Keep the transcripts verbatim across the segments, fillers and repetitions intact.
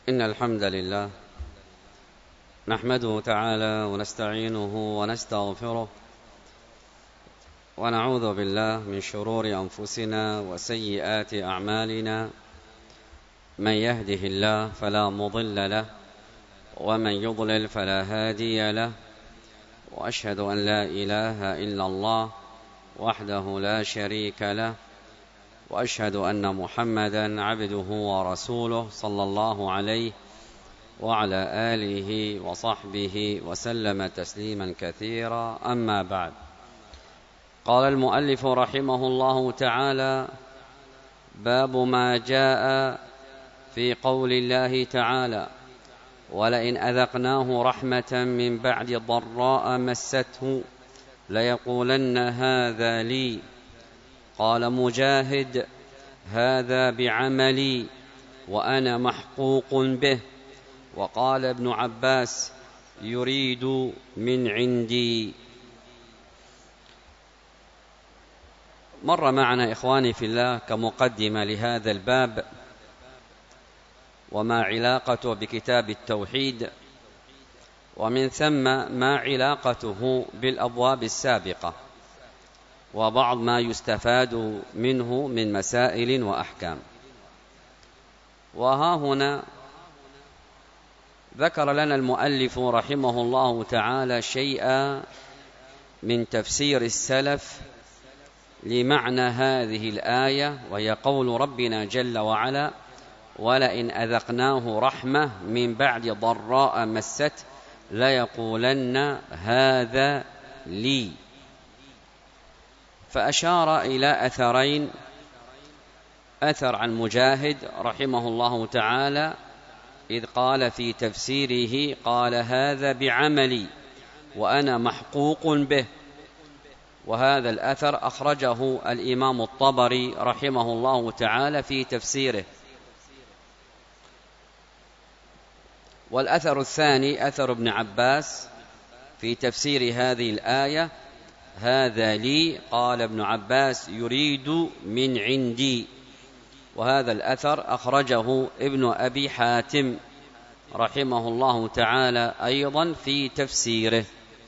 إن الحمد لله نحمده تعالى ونستعينه ونستغفره ونعوذ بالله من شرور أنفسنا وسيئات أعمالنا. من يهده الله فلا مضل له ومن يضلل فلا هادي له، وأشهد أن لا إله إلا الله وحده لا شريك له، وأشهد أن محمدًا عبده ورسوله صلى الله عليه وعلى آله وصحبه وسلم تسليمًا كثيرا. أما بعد، قال المؤلف رحمه الله تعالى: باب ما جاء في قول الله تعالى: ولئن أذقناه رحمة من بعد ضراء مسته ليقولن هذا لي. قال مجاهد: هذا بعملي وأنا محقوق به. وقال ابن عباس: يريد من عندي. مر معنا إخواني في الله كمقدمة لهذا الباب وما علاقته بكتاب التوحيد، ومن ثم ما علاقته بالأبواب السابقة، وبعض ما يستفاد منه من مسائل وأحكام. وها هنا ذكر لنا المؤلف رحمه الله تعالى شيئا من تفسير السلف لمعنى هذه الآية، وهي قول ربنا جل وعلا: ولئن أذقناه رحمة من بعد ضراء مست ليقولن هذا لي. فأشار إلى أثرين: أثر عن مجاهد رحمه الله تعالى إذ قال في تفسيره قال: هذا بعملي وأنا محقوق به. وهذا الأثر أخرجه الإمام الطبري رحمه الله تعالى في تفسيره. والأثر الثاني أثر ابن عباس في تفسير هذه الآية: هذا لي، قال ابن عباس: يريد من عندي. وهذا الأثر أخرجه ابن أبي حاتم رحمه الله تعالى أيضا في تفسيره.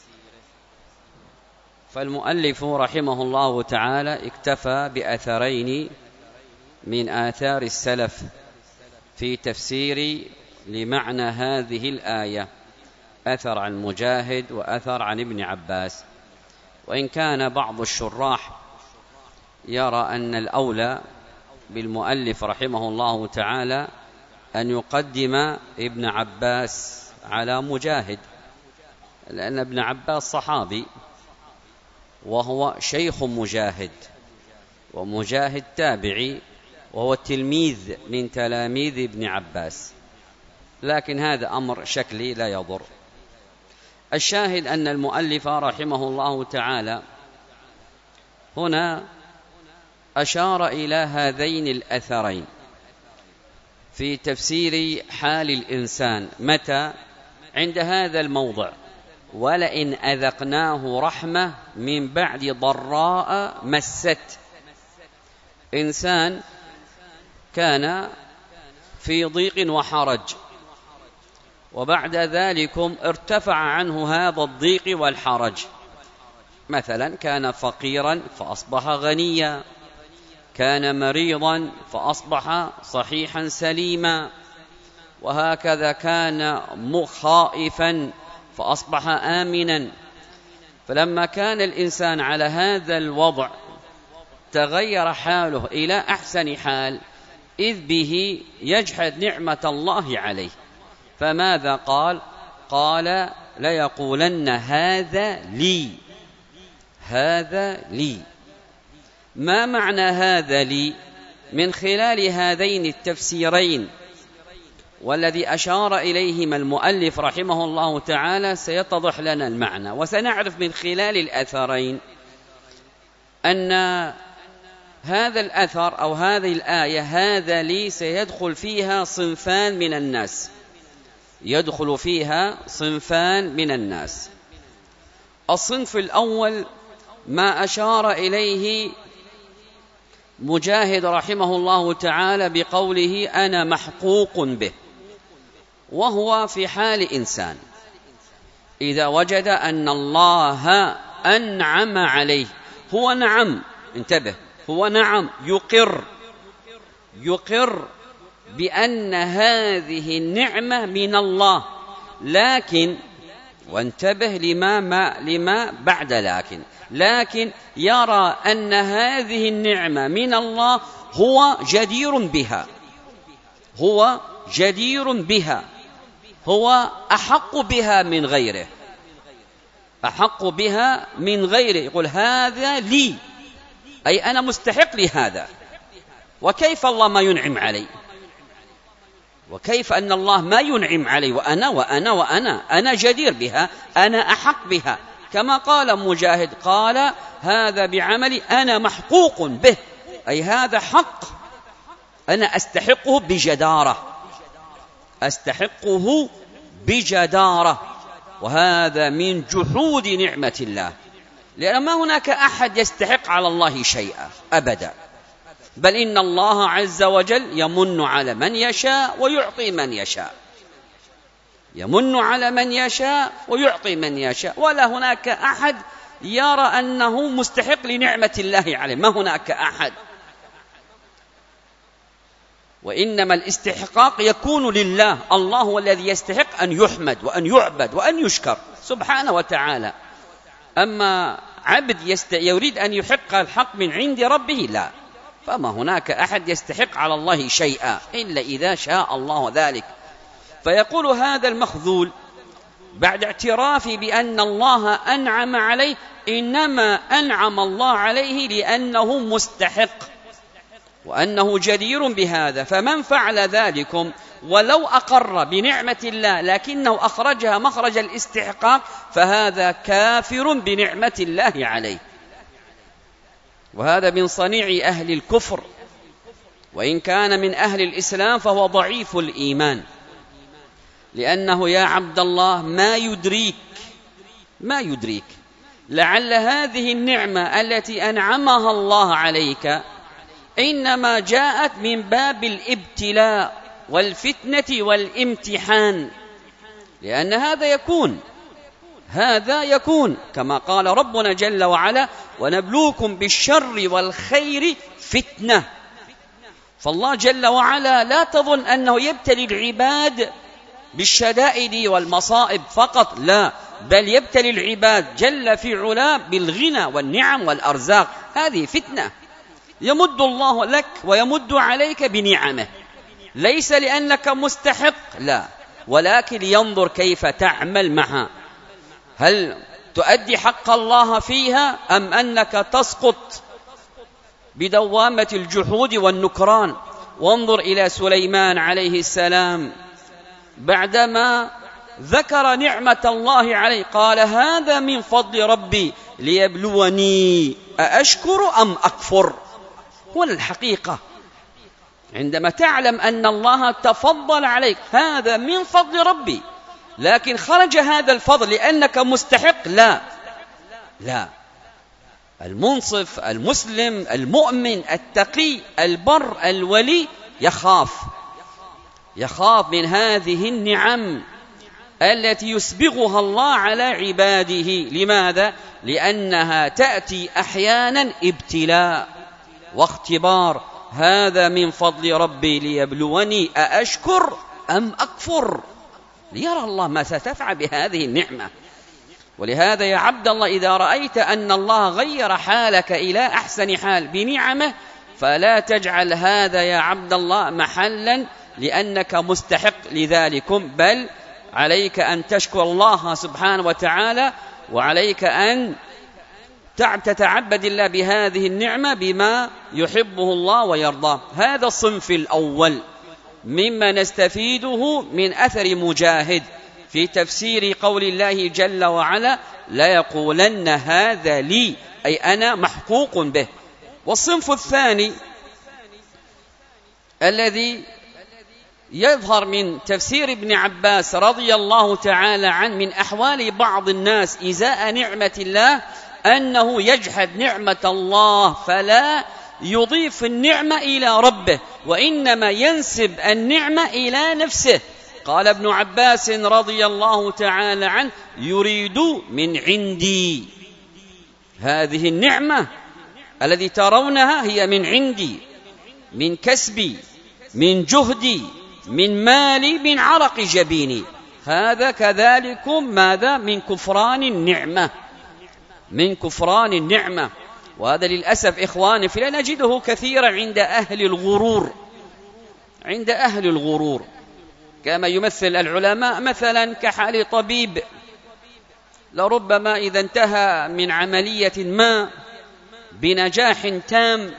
فالمؤلف رحمه الله تعالى اكتفى بأثرين من آثار السلف في تفسير لمعنى هذه الآية: أثر عن مجاهد وأثر عن ابن عباس. وإن كان بعض الشراح يرى أن الأولى بالمؤلف رحمه الله تعالى أن يقدم ابن عباس على مجاهد، لأن ابن عباس صحابي وهو شيخ مجاهد، ومجاهد تابعي وهو التلميذ من تلاميذ ابن عباس، لكن هذا أمر شكلي لا يضر. الشاهد أن المؤلف رحمه الله تعالى هنا أشار إلى هذين الأثرين في تفسير حال الإنسان متى عند هذا الموضع: ولئن أذقناه رحمة من بعد ضراء مست. إنسان كان في ضيق وحرج، وبعد ذلك ارتفع عنه هذا الضيق والحرج. مثلا كان فقيرا فأصبح غنيا، كان مريضا فأصبح صحيحا سليما، وهكذا كان خائفا فأصبح آمنا. فلما كان الإنسان على هذا الوضع تغير حاله إلى أحسن حال، إذ به يجحد نعمة الله عليه. فماذا قال؟ قال: ليقولن هذا لي. هذا لي. ما معنى هذا لي؟ من خلال هذين التفسيرين والذي أشار إليهما المؤلف رحمه الله تعالى سيتضح لنا المعنى. وسنعرف من خلال الأثرين أن هذا الأثر أو هذه الآية هذا لي سيدخل فيها صنفان من الناس، يدخل فيها صنفان من الناس. الصنف الأول ما أشار إليه مجاهد رحمه الله تعالى بقوله: أنا محقوق به. وهو في حال إنسان إذا وجد أن الله أنعم عليه، هو نعم، انتبه، هو نعم يقر يقر بأن هذه النعمة من الله، لكن وانتبه لما ما لما بعد لكن لكن يرى أن هذه النعمة من الله، هو جدير بها هو جدير بها هو أحق بها من غيره أحق بها من غيره يقول هذا لي، أي أنا مستحق لهذا. وكيف الله ما ينعم علي؟ وكيف أن الله ما ينعم علي وأنا وأنا وأنا أنا جدير بها، أنا أحق بها، كما قال مجاهد قال هذا بعملي أنا محقوق به، أي هذا حق أنا أستحقه بجدارة أستحقه بجدارة وهذا من جحود نعمة الله، لأن ما هناك أحد يستحق على الله شيئا أبدا، بل إن الله عز وجل يمن على من يشاء ويعطي من يشاء يمن على من يشاء ويعطي من يشاء، ولا هناك أحد يرى أنه مستحق لنعمة الله عليه، ما هناك أحد، وإنما الاستحقاق يكون لله، الله هو الذي يستحق أن يحمد وأن يعبد وأن يشكر سبحانه وتعالى. أما عبد يريد أن يحق الحق من عند ربه لا، فما هناك أحد يستحق على الله شيئا إلا إذا شاء الله ذلك. فيقول هذا المخذول بعد اعتراف بأن الله أنعم عليه، إنما أنعم الله عليه لأنه مستحق وأنه جدير بهذا، فمن فعل ذلكم ولو أقر بنعمة الله لكنه أخرجها مخرج الاستحقاق فهذا كافر بنعمة الله عليه، وهذا من صنيع أهل الكفر، وإن كان من أهل الإسلام فهو ضعيف الإيمان، لأنه يا عبد الله ما يدريك ما يدريك لعل هذه النعمة التي أنعمها الله عليك إنما جاءت من باب الابتلاء والفتنة والامتحان، لأن هذا يكون هذا يكون كما قال ربنا جل وعلا ونبلوكم بالشر والخير فتنة. فالله جل وعلا لا تظن أنه يبتلي العباد بالشدائد والمصائب فقط، لا، بل يبتلي العباد جل في علا بالغنى والنعم والأرزاق، هذه فتنة يمد الله لك ويمد عليك بنعمه، ليس لأنك مستحق، لا، ولكن ينظر كيف تعمل معها، هل تؤدي حق الله فيها أم أنك تسقط بدوامة الجحود والنكران. وانظر إلى سليمان عليه السلام بعدما ذكر نعمة الله عليه قال هذا من فضل ربي ليبلوني أأشكر أم أكفر. هنا الحقيقة عندما تعلم أن الله تفضل عليك هذا من فضل ربي، لكن خرج هذا الفضل لأنك مستحق، لا لا، المنصف المسلم المؤمن التقي البر الولي يخاف يخاف من هذه النعم التي يسبغها الله على عباده. لماذا؟ لأنها تأتي أحيانا ابتلاء واختبار، هذا من فضل ربي ليبلوني أأشكر أم أكفر، ليرى الله ما ستفعل بهذه النعمة. ولهذا يا عبد الله إذا رأيت أن الله غير حالك إلى أحسن حال بنعمه فلا تجعل هذا يا عبد الله محلا لأنك مستحق لذلكم، بل عليك أن تشكر الله سبحانه وتعالى، وعليك أن تتعبد الله بهذه النعمة بما يحبه الله ويرضاه. هذا الصنف الأول مما نستفيده من أثر مجاهد في تفسير قول الله جل وعلا لا يقولن هذا لي، أي أنا محقوق به. والصنف الثاني الذي يظهر من تفسير ابن عباس رضي الله تعالى عنه من أحوال بعض الناس إزاء نعمة الله أنه يجحد نعمة الله فلا يضيف النعمة إلى ربه، وإنما ينسب النعمة إلى نفسه. قال ابن عباس رضي الله تعالى عنه: يريد من عندي. هذه النعمة التي ترونها هي من عندي، من كسبي، من جهدي، من مالي، من عرق جبيني. هذا كذلكم ماذا؟ من كفران النعمة، من كفران النعمة. وهذا للأسف إخواني فلا نجده كثيرا عند أهل الغرور، عند أهل الغرور، كما يمثل العلماء مثلا كحال طبيب لربما إذا انتهى من عملية ما بنجاح تام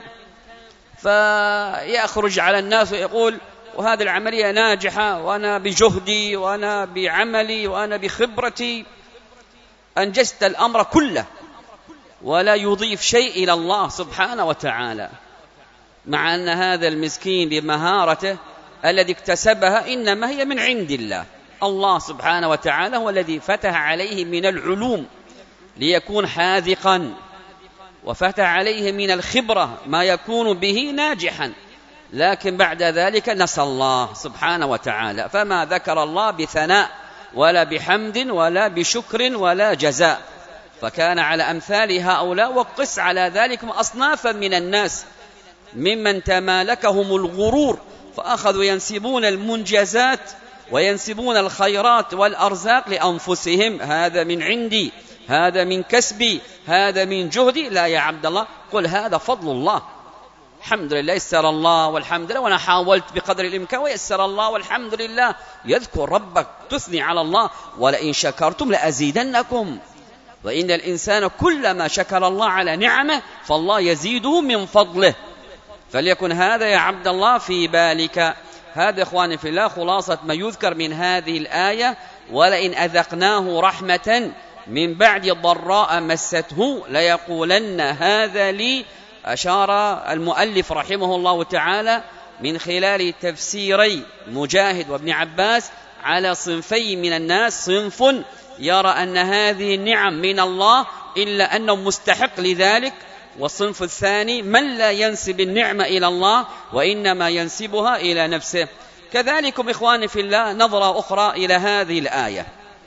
فيخرج على الناس ويقول: وهذه العملية ناجحة، وأنا بجهدي وأنا بعملي وأنا بخبرتي أنجزت الأمر كله، ولا يضيف شيء إلى الله سبحانه وتعالى، مع أن هذا المسكين بمهارته الذي اكتسبها إنما هي من عند الله. الله سبحانه وتعالى هو الذي فتح عليه من العلوم ليكون حاذقا، وفتح عليه من الخبرة ما يكون به ناجحا، لكن بعد ذلك نسى الله سبحانه وتعالى، فما ذكر الله بثناء ولا بحمد ولا بشكر ولا جزاء. فكان على أمثال هؤلاء، وقس على ذلك أصنافا من الناس ممن تمالكهم الغرور، فأخذوا ينسبون المنجزات وينسبون الخيرات والأرزاق لأنفسهم: هذا من عندي، هذا من كسبي، هذا من جهدي. لا يا عبد الله، قل هذا فضل الله، الحمد لله يسر الله والحمد لله، وأنا حاولت بقدر الإمكان ويسر الله والحمد لله. يذكر ربك، تثني على الله: ولئن شكرتم لأزيدنكم. وإن الإنسان كلما شكر الله على نعمه فالله يزيده من فضله. فليكن هذا يا عبد الله في بالك. هذا إخواني في الله خلاصة ما يذكر من هذه الآية: ولئن أذقناه رحمة من بعد ضراء مسته ليقولن هذا لي. أشار المؤلف رحمه الله تعالى من خلال تفسيري مجاهد وابن عباس على صنفين من الناس: صنف يرى أن هذه النعم من الله إلا أنه مستحق لذلك، والصنف الثاني من لا ينسب النعمة إلى الله وإنما ينسبها إلى نفسه. كذلكم إخواني في الله نظرة أخرى إلى هذه الآية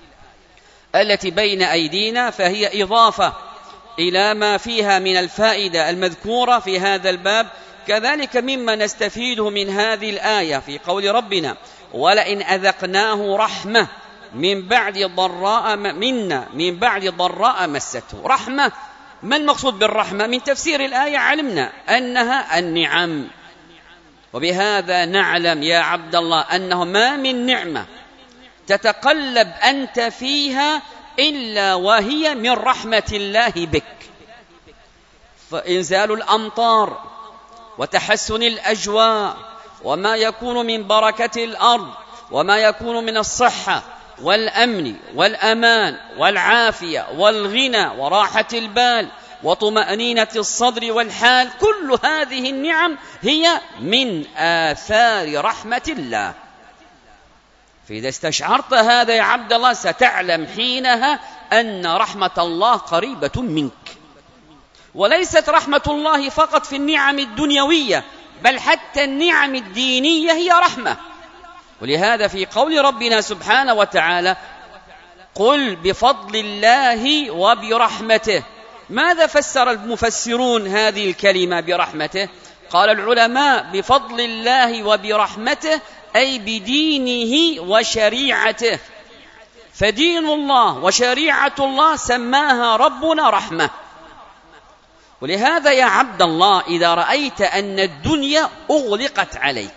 التي بين أيدينا، فهي إضافة إلى ما فيها من الفائدة المذكورة في هذا الباب. كذلك مما نستفيده من هذه الآية في قول ربنا: ولئن أذقناه رحمة من بعد ضراء منا من بعد ضراء مسته. رحمة، ما المقصود بالرحمة؟ من تفسير الآية علمنا أنها النعم، وبهذا نعلم يا عبد الله أنه ما من نعمة تتقلب أنت فيها إلا وهي من رحمة الله بك. فإنزال الأمطار وتحسن الأجواء وما يكون من بركة الأرض وما يكون من الصحة والأمن والأمان والعافية والغنى وراحة البال وطمأنينة الصدر والحال، كل هذه النعم هي من آثار رحمة الله. فإذا استشعرت هذا يا عبد الله ستعلم حينها أن رحمة الله قريبة منك، وليست رحمة الله فقط في النعم الدنيوية، بل حتى النعم الدينية هي رحمة. ولهذا في قول ربنا سبحانه وتعالى: قل بفضل الله وبرحمته. ماذا فسر المفسرون هذه الكلمة برحمته؟ قال العلماء: بفضل الله وبرحمته أي بدينه وشريعته. فدين الله وشريعة الله سماها ربنا رحمة. ولهذا يا عبد الله إذا رأيت أن الدنيا أغلقت عليك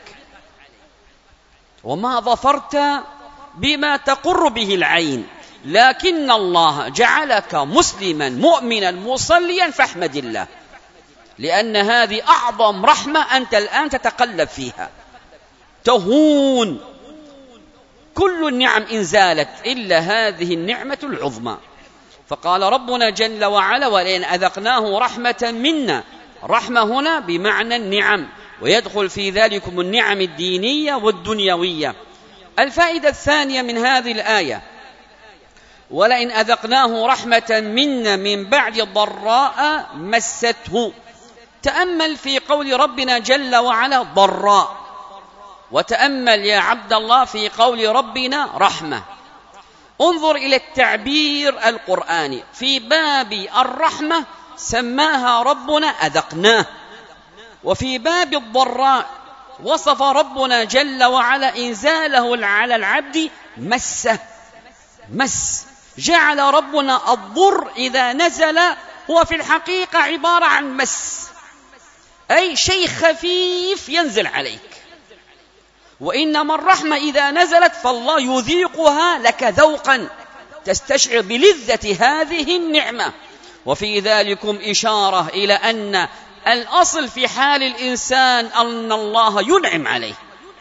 وما ظفرت بما تقر به العين، لكن الله جعلك مسلما مؤمنا مصليا، فاحمد الله، لأن هذه أعظم رحمة أنت الآن تتقلب فيها. تهون كل النعم إن زالت إلا هذه النعمة العظمى. فقال ربنا جل وعلا: ولئن أذقناه رحمة منا. رحمة هنا بمعنى النعم، ويدخل في ذلكم النعم الدينية والدنيوية. الفائدة الثانية من هذه الآية: ولئن أذقناه رحمة منا من بعد ضراء مسته. تأمل في قول ربنا جل وعلا ضراء، وتأمل يا عبد الله في قول ربنا رحمة. انظر إلى التعبير القرآني في باب الرحمة سماها ربنا أذقناه، وفي باب الضراء وصف ربنا جل وعلا إنزاله على العبد مسه مس. جعل ربنا الضر إذا نزل هو في الحقيقة عبارة عن مس، أي شيء خفيف ينزل عليك. وإنما الرحمة إذا نزلت فالله يذيقها لك ذوقا تستشعر بلذة هذه النعمة. وفي ذلكم إشارة إلى أن الأصل في حال الإنسان أن الله ينعم عليه،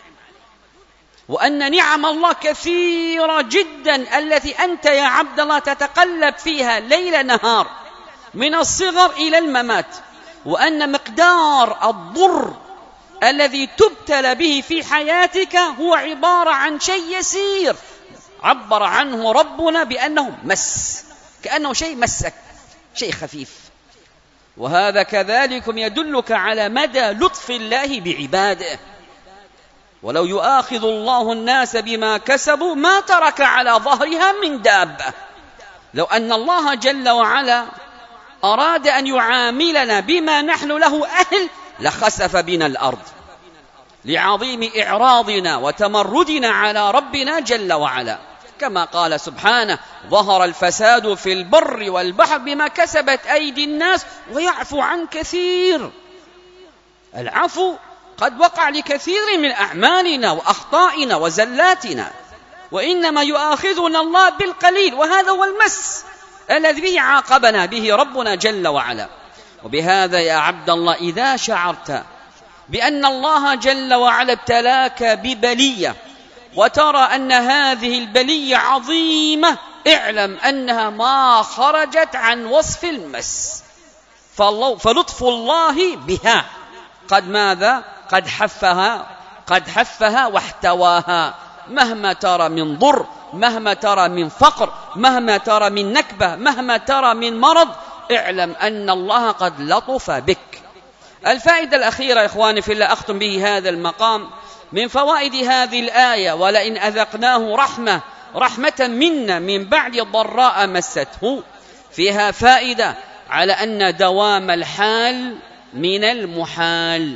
وأن نعم الله كثيرة جدا التي أنت يا عبد الله تتقلب فيها ليل نهار من الصغر إلى الممات، وأن مقدار الضر الذي تبتلى به في حياتك هو عبارة عن شيء يسير عبر عنه ربنا بأنه مس، كأنه شيء مسك، شيء خفيف. وهذا كذلك يدلك على مدى لطف الله بعباده. ولو يؤاخذ الله الناس بما كسبوا ما ترك على ظهرها من دابة. لو أن الله جل وعلا أراد أن يعاملنا بما نحن له أهل لخسف بنا الأرض لعظيم إعراضنا وتمردنا على ربنا جل وعلا، كما قال سبحانه: ظهر الفساد في البر والبحر بما كسبت أيدي الناس ويعفو عن كثير. العفو قد وقع لكثير من أعمالنا وأخطائنا وزلاتنا، وإنما يؤاخذنا الله بالقليل، وهذا هو المس الذي به عاقبنا به ربنا جل وعلا. وبهذا يا عبد الله إذا شعرت بأن الله جل وعلا ابتلاك ببلية وترى أن هذه البلية عظيمة، اعلم أنها ما خرجت عن وصف المس، فلطف الله بها قد ماذا؟ قد حفها قد حفها واحتواها. مهما ترى من ضر، مهما ترى من فقر، مهما ترى من نكبة، مهما ترى من مرض، اعلم أن الله قد لطف بك. الفائدة الأخيرة يا إخواني في الله أختم به هذا المقام من فوائد هذه الآية: ولئن أذقناه رحمة رحمة منا من بعد ضراء مسته. فيها فائدة على أن دوام الحال من المحال.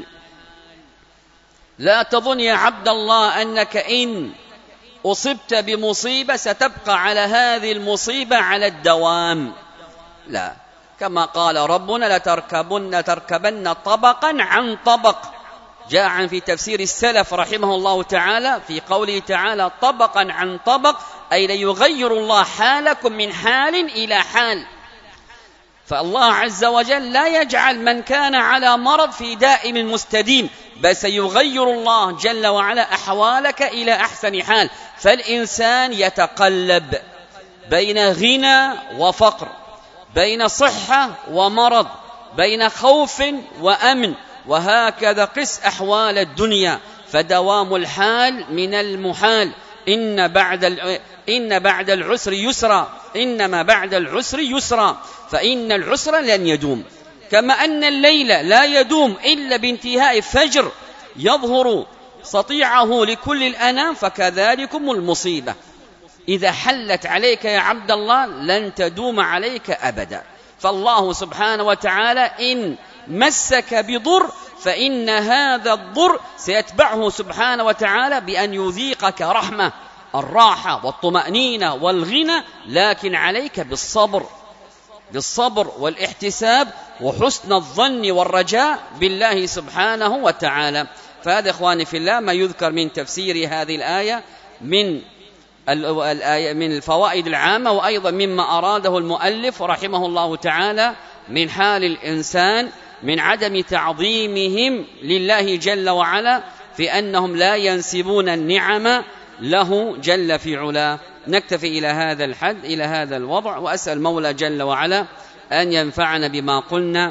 لا تظن يا عبد الله أنك إن أصبت بمصيبة ستبقى على هذه المصيبة على الدوام، لا، كما قال ربنا: لتركبن تركبن طبقا عن طبق. جاء في تفسير السلف رحمه الله تعالى في قوله تعالى طبقا عن طبق، أي ليغير الله حالكم من حال إلى حال. فالله عز وجل لا يجعل من كان على مرض في دائم مستديم، بل سيغير الله جل وعلا أحوالك إلى أحسن حال. فالإنسان يتقلب بين غنى وفقر، بين صحة ومرض، بين خوف وأمن، وهكذا قس أحوال الدنيا. فدوام الحال من المحال. إن بعد إن بعد العسر يسرا، إنما بعد العسر يسرا، فإن العسر لن يدوم. كما أن الليل لا يدوم إلا بانتهاء فجر يظهر سطيعه لكل الأنام، فكذلكم المصيبة إذا حلت عليك يا عبد الله لن تدوم عليك أبدا. فالله سبحانه وتعالى إن مسك بضر فإن هذا الضر سيتبعه سبحانه وتعالى بأن يذيقك رحمة، الراحة والطمأنينة والغنى، لكن عليك بالصبر بالصبر والاحتساب وحسن الظن والرجاء بالله سبحانه وتعالى. فهذا إخواني في الله ما يذكر من تفسير هذه الآية من الآية من الفوائد العامة، وأيضا مما أراده المؤلف رحمه الله تعالى من حال الإنسان من عدم تعظيمهم لله جل وعلا في أنهم لا ينسبون النعم له جل في علاه. نكتفي إلى هذا الحد إلى هذا الوضع، وأسأل مولى جل وعلا أن ينفعنا بما قلنا،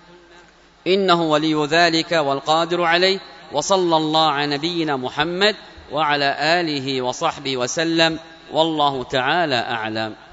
إنه ولي ذلك والقادر عليه. وصلى الله على نبينا محمد وعلى آله وصحبه وسلم، والله تعالى أعلم.